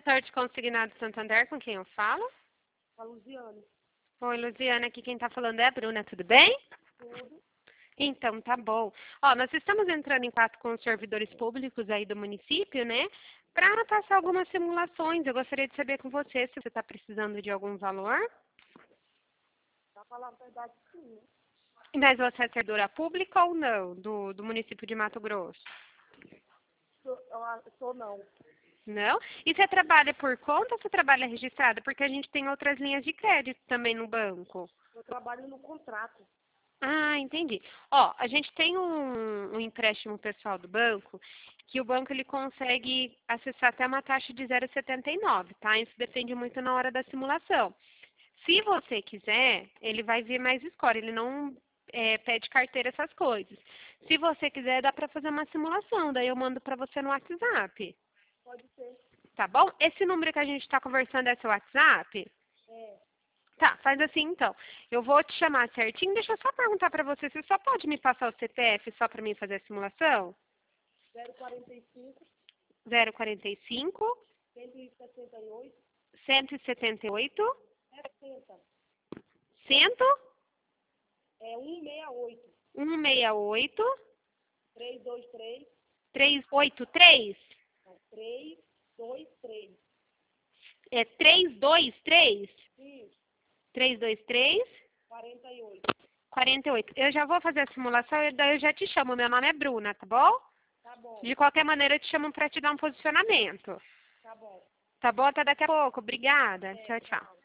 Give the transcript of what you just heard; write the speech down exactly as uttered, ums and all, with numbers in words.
corretor de consignado Santander, com quem eu falo? A Luziane. Oi, Luziana, aqui quem tá falando é a Bruna, tudo bem? Tudo. Então, tá bom. Ó, nós estamos entrando em contato com os servidores públicos aí do município, né? Para passar algumas simulações. Eu gostaria de saber com você se você está precisando de algum valor. Pra falar a verdade, sim. Mas você é servidora pública ou não, do, do município de Mato Grosso? Sou, eu sou não. Não? E você trabalha por conta ou você trabalha registrada? Porque a gente tem outras linhas de crédito também no banco. Eu trabalho no contrato. Ah, entendi. Ó, a gente tem um, um empréstimo pessoal do banco que o banco ele consegue acessar até uma taxa de zero vírgula setenta e nove, tá? Isso depende muito na hora da simulação. Se você quiser, ele vai vir mais score, ele não é, pede carteira, essas coisas. Se você quiser, dá para fazer uma simulação, daí eu mando para você no WhatsApp. Pode ser. Tá bom? Esse número que a gente está conversando é seu WhatsApp? É. Tá, faz assim então. Eu vou te chamar certinho. Deixa eu só perguntar pra você, você só pode me passar o C P F só pra mim fazer a simulação? zero quarenta e cinco, zero quarenta e cinco, cento e setenta e oito, cento e setenta e oito, sessenta. cem, É cento e sessenta e oito, cento e sessenta e oito, trezentos e vinte e três, trezentos e oitenta e três. não, trezentos e vinte e três. É trezentos e vinte e três? Isso. trezentos e vinte e três, quarenta e oito. quarenta e oito. Eu já vou fazer a simulação e daí eu já te chamo. Meu nome é Bruna, tá bom? Tá bom. De qualquer maneira, eu te chamo pra te dar um posicionamento. Tá bom. Tá bom? Até daqui a pouco. Obrigada. É, Tchau, tchau.